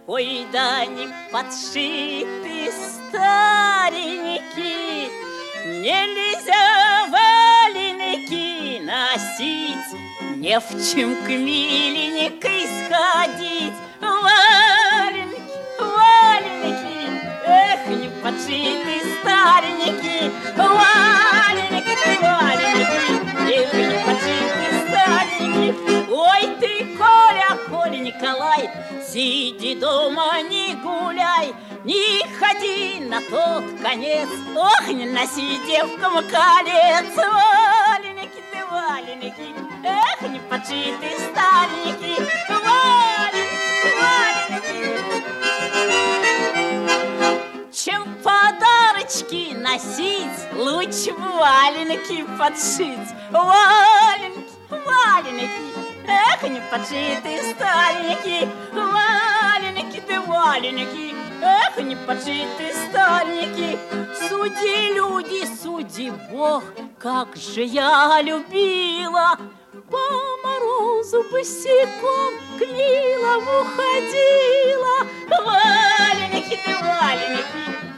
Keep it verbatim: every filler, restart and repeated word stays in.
Ой, да не подшиты старенькие, нельзя валенки носить, не в чем к миленькой сходить. Валенки, валенки, эх, не подшиты старенькие, валенки, валенки, эх, не подшиты старенькие. Ой, ты, Коля, Коля, Николай, сиди дома, не гуляй, не ходи на тот конец, ох, не носи девкам колец. Валеники ты, валеники, эх, не подшиты старенькие, валеники, валеники. Чем подарочки носить, лучше валенки подшить. Валенки, валеники, эх, не подшиты старенькие, валеники ты, валеники, эх, не подшиты старенькие. Суди, люди, суди, Бог, как же я любила по морозу босиком к Нилову ходила. Валеники ты, валеники,